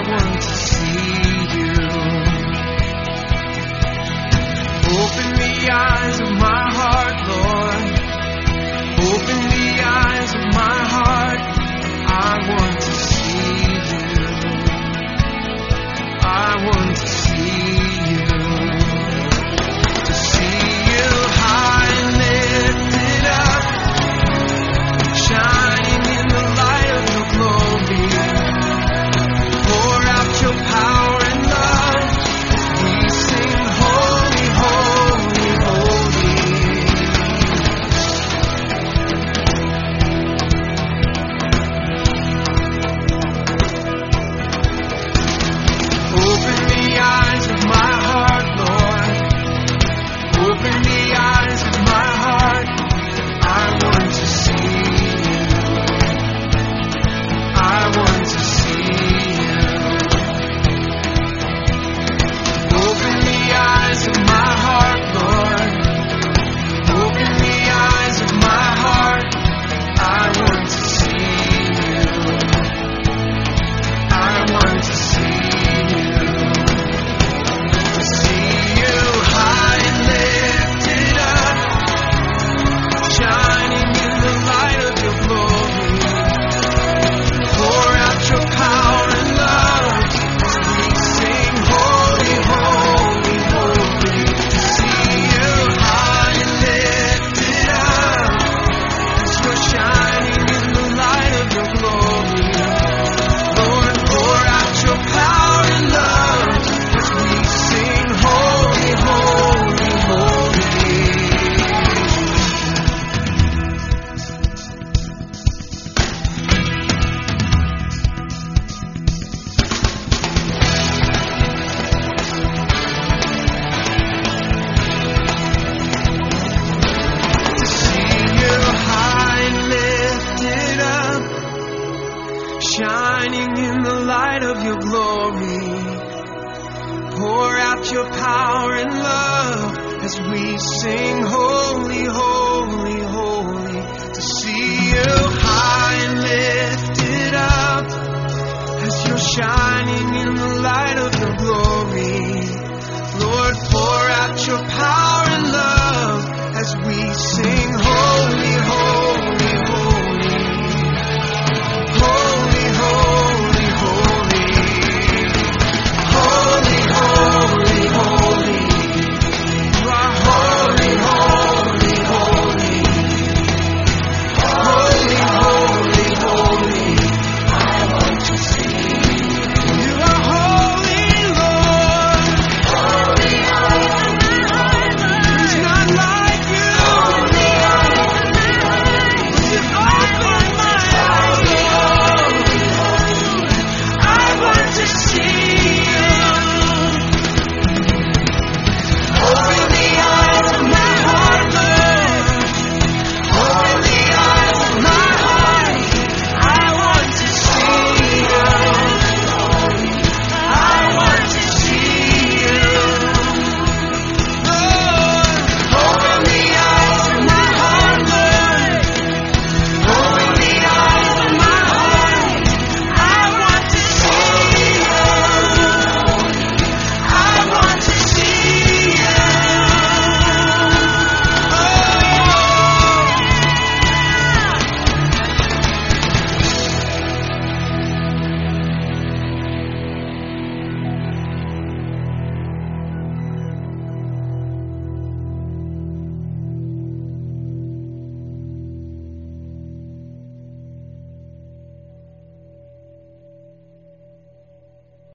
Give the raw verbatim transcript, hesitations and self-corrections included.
want to see you. Open the eyes of my heart, Lord. Open the eyes of my heart. I want to see you. I want to see you. To see you high and lifted up, shining in the light of your glory. Pour out your power and love as we sing holy, holy, holy. Open the eyes of my heart, Lord. Open the eyes of my heart. I want to see you. I want to see you. Open the eyes of my heart, Lord. Open the eyes of my heart. I want to see you. I want to see you. To see you high and lifted up, shining in the light of your glory. Pour out your power and love as we sing holy, holy, holy. To see you high and lifted up as you're shining in the light of your glory. Lord, pour out your power and love as we sing holy, holy, holy. To see you high and lifted up, shining in the light of your glory. Pour out your power and love as we sing holy, holy, holy. To see you high and lifted up as you're shining in the light of your glory. Lord, pour out your power